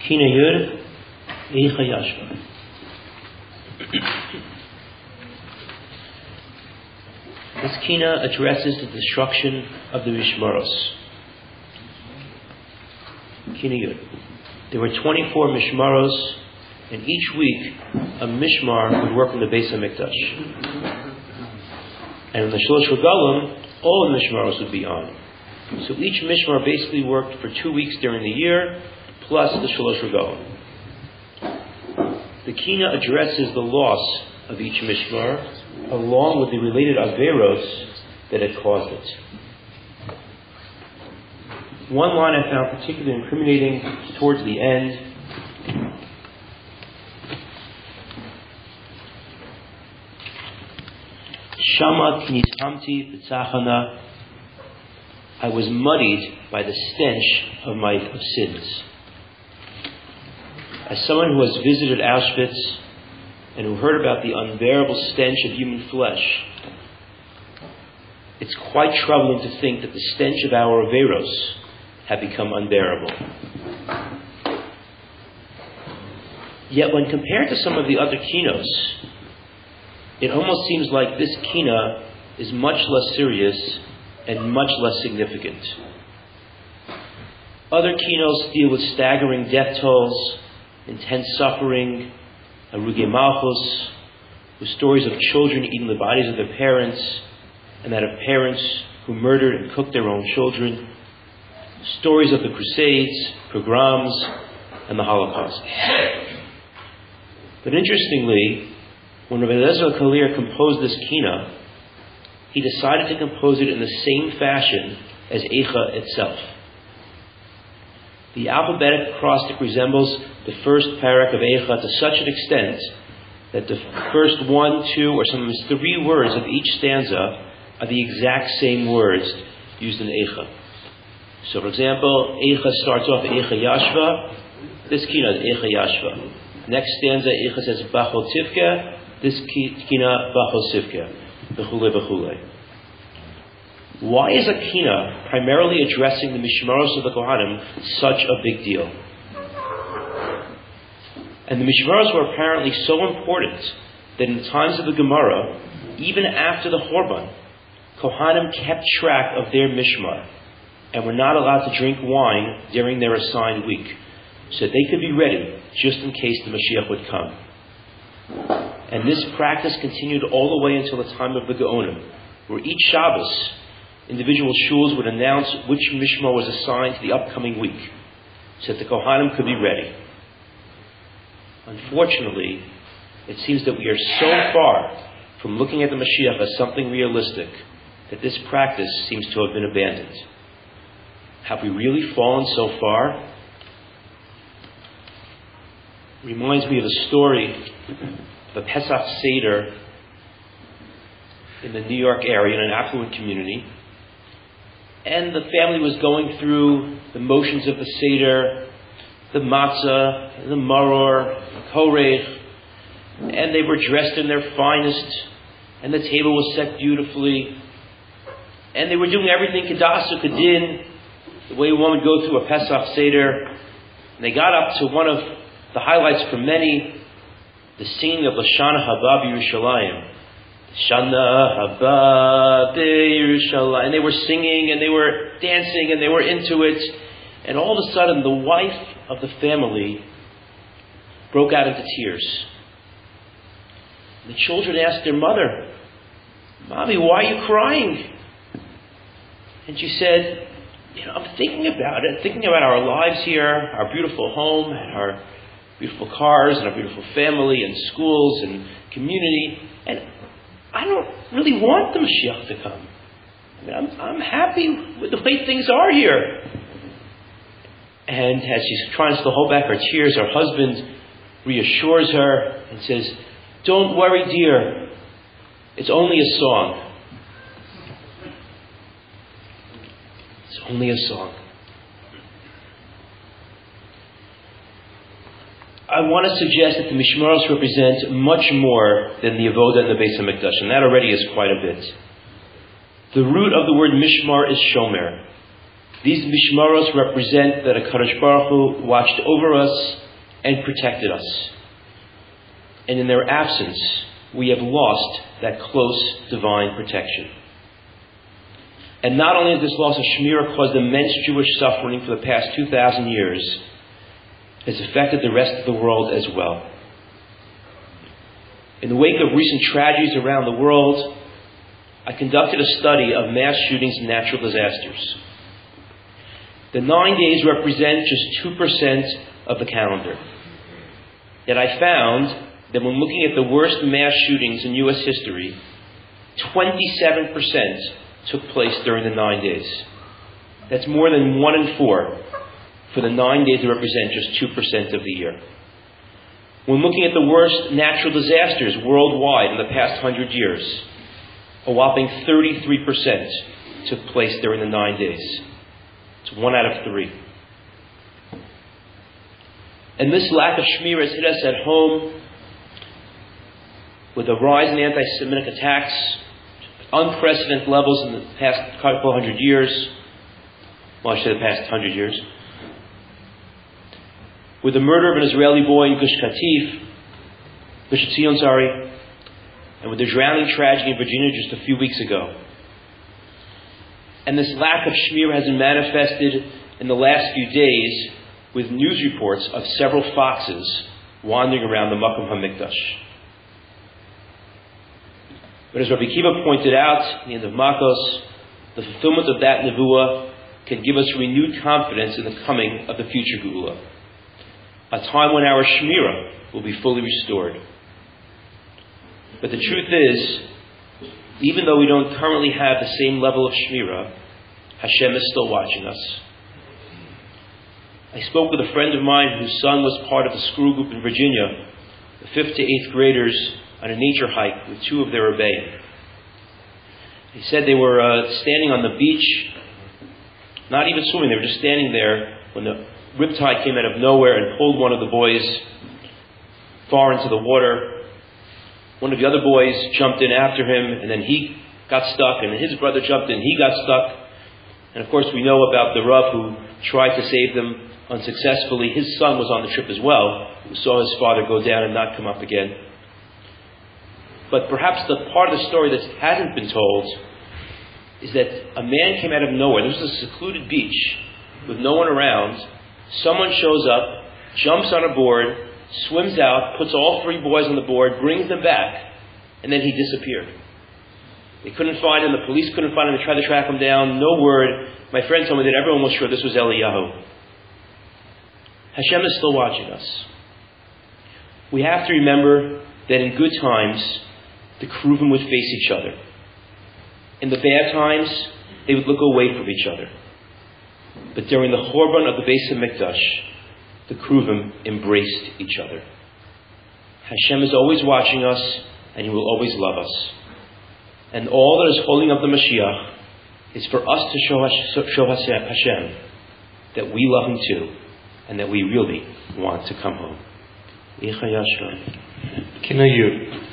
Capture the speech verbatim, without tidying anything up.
Kina Yud, Eicha Yashva. This Kina addresses the destruction of the Mishmaros. Kina Yud. There were twenty-four Mishmaros, and each week a Mishmar would work in the Beis HaMikdash. And in the Shalosh Regalim, all the Mishmaros would be on. So each Mishmar basically worked for two weeks during the year, plus the Shalosh Regalim. The Kina addresses the loss of each Mishmar, along with the related Averos that had caused it. One line I found particularly incriminating towards the end. Shama knitamti b'tzachana. I was muddied by the stench of my of sins. As someone who has visited Auschwitz and who heard about the unbearable stench of human flesh, it's quite troubling to think that the stench of our Averos have become unbearable. Yet when compared to some of the other kinos, it almost seems like this kina is much less serious and much less significant. Other kinos deal with staggering death tolls, intense suffering, Harugei Malchus, with stories of children eating the bodies of their parents, and that of parents who murdered and cooked their own children, stories of the Crusades, pogroms, and the Holocaust. But interestingly, when Rabbi Eliezer Kalir composed this kina, he decided to compose it in the same fashion as Eicha itself. The alphabetic acrostic resembles the first parak of Eicha to such an extent that the first one, two, or sometimes three words of each stanza are the exact same words used in Eicha. So, for example, Eicha starts off Eicha Yashva. This kina is Eicha Yashva. Next stanza, Eicha says Bachol Tivke. This kina Bachol Sivke. B'chule b'chule. Why is a kina primarily addressing the Mishmaros of the Kohanim such a big deal? And the Mishmaros were apparently so important that in the times of the Gemara, even after the Chorban, Kohanim kept track of their Mishmar and were not allowed to drink wine during their assigned week, so that they could be ready just in case the Mashiach would come. And this practice continued all the way until the time of the Geonim, where each Shabbos, individual shuls would announce which Mishmar was assigned to the upcoming week, so that the Kohanim could be ready. Unfortunately, it seems that we are so far from looking at the Mashiach as something realistic that this practice seems to have been abandoned. Have we really fallen so far? It reminds me of a story of a Pesach Seder in the New York area, in an affluent community. And the family was going through the motions of the Seder, the matzah, the maror, the korech, and they were dressed in their finest, and the table was set beautifully, and they were doing everything kedasu kedin, the way one would go through a Pesach Seder. And they got up to one of the highlights for many, the singing of Lashana Haba B'Yerushalayim. Shana Haba B'Yerushalayim. And they were singing, and they were dancing, and they were into it. And all of a sudden, the wife of the family broke out into tears. The children asked their mother, "Mommy, why are you crying?" And she said, "You know, I'm thinking about it, thinking about our lives here, our beautiful home, and our beautiful cars, and our beautiful family, and schools, and community, and I don't really want the Mashiach to come. I mean, I'm, I'm happy with the way things are here." And as she's trying to hold back her tears, her husband reassures her and says, "Don't worry, dear. It's only a song. It's only a song." I want to suggest that the Mishmaros represent much more than the Avodah and the Beis HaMikdash, and that already is quite a bit. The root of the word Mishmar is Shomer. These mishmaros represent that HaKadosh Baruch Hu watched over us and protected us. And in their absence, we have lost that close divine protection. And not only has this loss of Shemira caused immense Jewish suffering for the past two thousand years, it has affected the rest of the world as well. In the wake of recent tragedies around the world, I conducted a study of mass shootings and natural disasters. The nine days represent just two percent of the calendar. Yet I found that when looking at the worst mass shootings in U S history, twenty-seven percent took place during the nine days. That's more than one in four for the nine days that represent just two percent of the year. When looking at the worst natural disasters worldwide in the past hundred years, a whopping thirty-three percent took place during the nine days. It's one out of three. And this lack of Shemira has hit us at home with a rise in anti-Semitic attacks, unprecedented levels in the past couple hundred years. Well, I should say the past hundred years. With the murder of an Israeli boy in Gush Katif, Gush Etzion, sorry, and with the drowning tragedy in Virginia just a few weeks ago. And this lack of Shemira has been manifested in the last few days with news reports of several foxes wandering around the Makom HaMikdash. But as Rabbi Kiva pointed out at the end of Makos, the fulfillment of that nevuah can give us renewed confidence in the coming of the future Geula, a time when our Shemira will be fully restored. But the truth is, even though we don't currently have the same level of Shemira, Hashem is still watching us. I spoke with a friend of mine whose son was part of a school group in Virginia, the fifth to eighth graders, on a nature hike with two of their rebbeim. He said they were uh, standing on the beach, not even swimming, they were just standing there when the riptide came out of nowhere and pulled one of the boys far into the water. One of the other boys jumped in after him, and then he got stuck, and his brother jumped in, he got stuck. And of course we know about the Rav who tried to save them unsuccessfully. His son was on the trip as well, who saw his father go down and not come up again. But perhaps the part of the story that hasn't been told is that a man came out of nowhere. This was a secluded beach with no one around. Someone shows up, jumps on a board, swims out, puts all three boys on the board, brings them back, and then he disappeared. They couldn't find him. The police couldn't find him. They tried to track him down. No word. My friend told me that everyone was sure this was Eliyahu. Hashem is still watching us. We have to remember that in good times, the Kruvim would face each other. In the bad times, they would look away from each other. But during the Chorban of the Beis HaMikdash, the Kruvim embraced each other. Hashem is always watching us, and He will always love us. And all that is holding up the Mashiach is for us to show, show Hashem that we love Him too, and that we really want to come home. Kinayud.